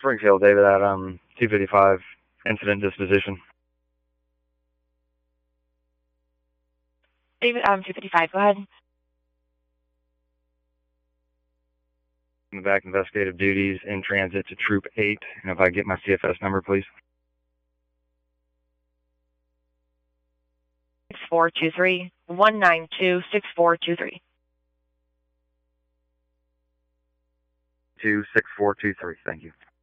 Springfield, David, at 255 incident disposition. David, 255, go ahead. In the back, investigative duties in transit to Troop 8. And if I get my CFS number, please. 6423 192 6423. 26423. Thank you.